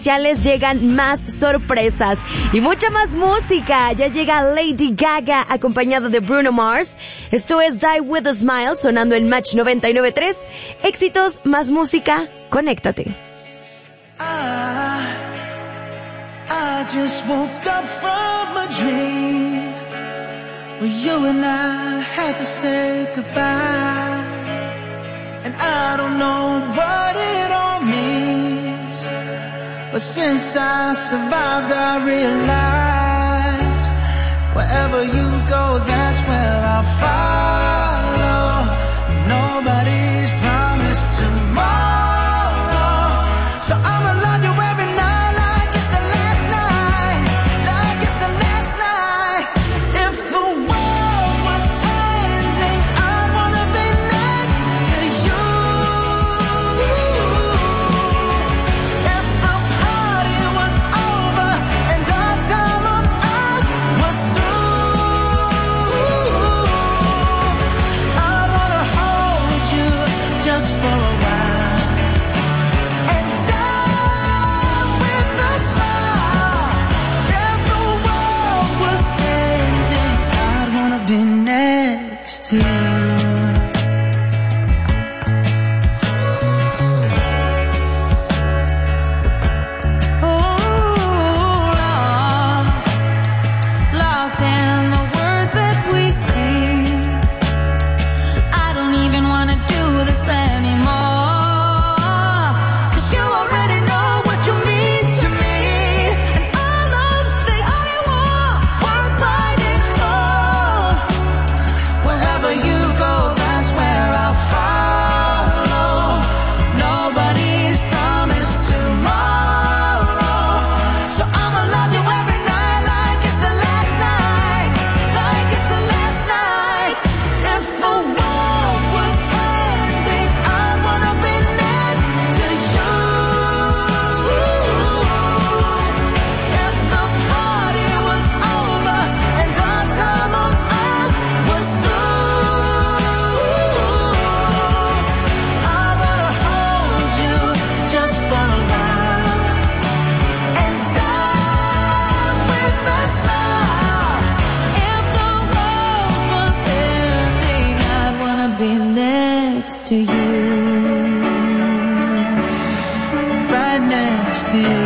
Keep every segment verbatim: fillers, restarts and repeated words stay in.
Llegan más sorpresas y mucha más música. Ya llega Lady Gaga acompañada de Bruno Mars. Esto es Die With a Smile sonando en Match noventa y nueve punto tres. Éxitos, más música, conéctate. I, I just woke up from a dream where you and I had to say goodbye, and I don't know what it all means, but since I survived, I realized wherever you go, that's where I'll follow. Nobody's promised tomorrow, so I'ma love you every night like it's the last night, like it's the last night. If the world was ending, I wanna be next to you. If the party was over and our time on earth was through, I wanna hold you just for a while and die with a smile. If the world was ending, I'd wanna be next to you. Lost in the words that we sing. I don't even wanna do this anymore, 'cause you already know what you mean to me, and all of the I want worth fighting for. Wherever you go, that's where I'll follow. Nobody's promised tomorrow, so I'ma love you every night like it's the last night, like it's the last night. If the world was ending, I wanna be next to you. If the party was over and our time on earth was through, I wanna hold you just for a while and die with a smile. If the world was ending, I'd wanna be next to you, right next to you,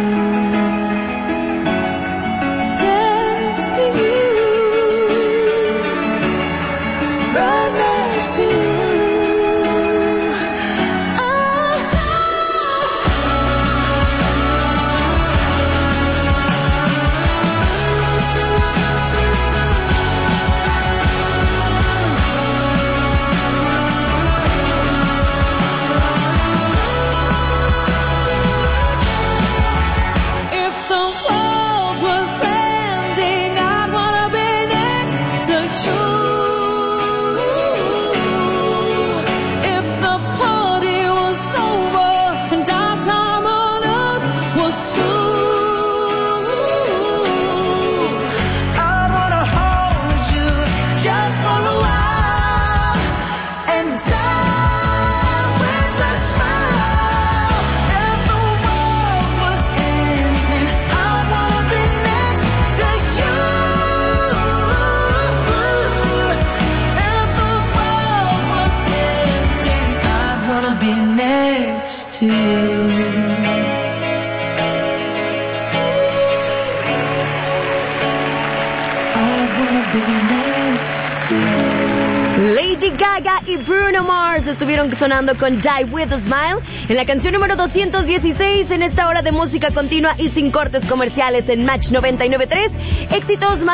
next to you, right next to you. If the world was ending, I'd wanna be next to you. If the party was over and our time on earth was through, I'd wanna hold you just for a while and die with a smile. If the world was ending, I'd wanna be next to you. If the world was ending, I'd wanna be next to you. I'd wanna be next to you. Lady Gaga y Bruno Mars estuvieron sonando con Die With a Smile en la canción número doscientos dieciséis en esta hora de música continua y sin cortes comerciales en Match noventa y nueve punto tres. Éxitos más